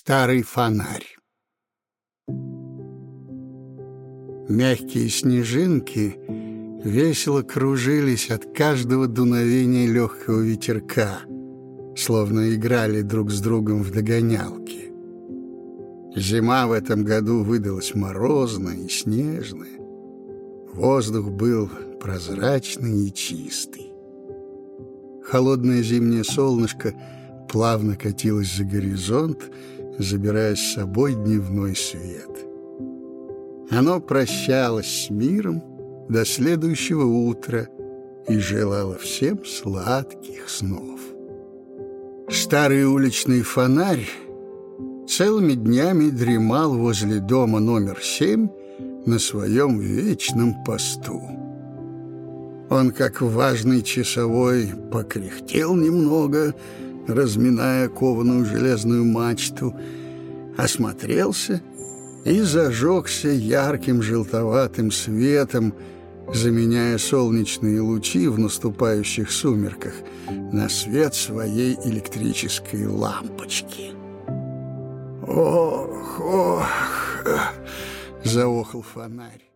Старый фонарь. Мягкие снежинки весело кружились от каждого дуновения легкого ветерка, словно играли друг с другом в догонялки. Зима в этом году выдалась морозная и снежная. Воздух был прозрачный и чистый. Холодное зимнее солнышко плавно катилось за горизонт, забирая с собой дневной свет. Оно прощалось с миром до следующего утра и желало всем сладких снов. Старый уличный фонарь целыми днями дремал возле дома номер 7 на своем вечном посту. Он, как важный часовой, покряхтел немного, разминая кованую железную мачту, осмотрелся и зажегся ярким желтоватым светом, заменяя солнечные лучи в наступающих сумерках на свет своей электрической лампочки. «Ох, ох!» — заохал фонарь.